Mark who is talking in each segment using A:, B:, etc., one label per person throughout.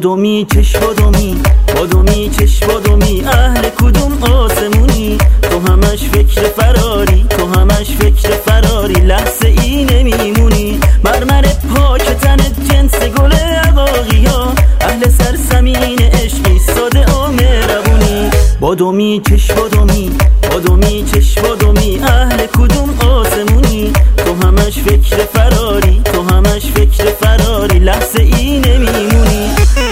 A: بادومی چش بادومی، بادومی چش بادومی، اهل کدوم آسمونی؟ تو همش فکر فراری، تو همش فکر فراری، لحظه ای نمیمونی. مرمر پاک تنت جنس گل عقاقی ها، اهل سرزمین عشقی ساده و مهربونی. بادومی چش بادومی، بادومی چش بادومی، اهل کدوم آسمونی؟ تو همش فکر فراری، تو همش فکر فراری، لحظه ای نمیمونی.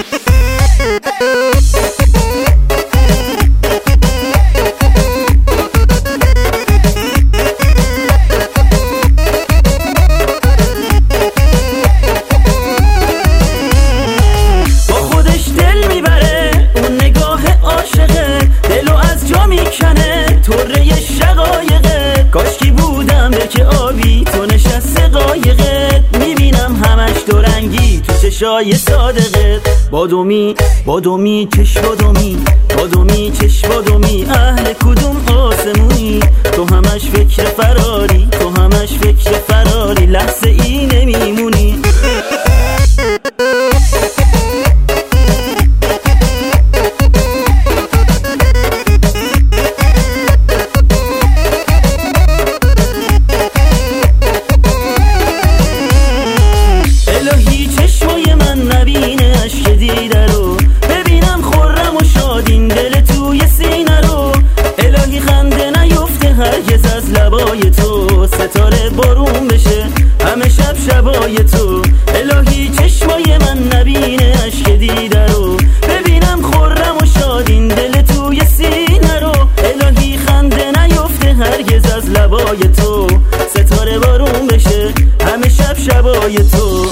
A: با خودش دل میبره اون نگاه عاشقه، دلو از جا میکنه طره شقایقه. کاشکی بودم که آبی تو نشسته قایقت، میبینم همش دورنگی تو چشای صادقت. بادومی بادومی چش بادومی، بادومی چش بادومی، اهل کدوم آسمونی؟ تو همش فکر فراری، تو همش فکر فراری، لحظه ای نمیمونی. الهی چشمای من نبینه اشک دیده رو، ببینم خرم و شادین دل توی سینه رو. الهی خنده نیفته هرگز از لبای تو، ستاره بارون بشه همه شب شبای تو. الهی چشمای من نبینه اشک دیده رو، ببینم خرم و شادین دل توی سینه رو. الهی خنده نیفته هرگز از لبای تو، ستاره بارون بشه همه شب شبای تو.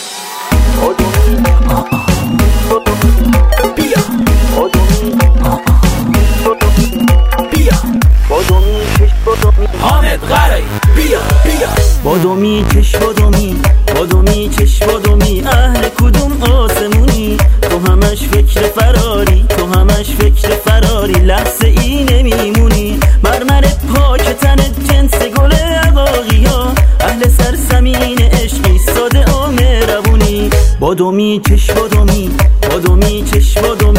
B: حامد غری بیا بیا.
A: بادومی چش بادومی، بادومی چش بادومی، اهل کدوم آسمونی؟ تو همش فکر فراری، تو همش فکر فراری، لحظه ای نمیمونی. مرمر پاک تنت جنس گل عقاقی ها، اهل سرزمین عشقی ساده و مهربونی. بادومی چش بادومی، بادومی چش بادومی،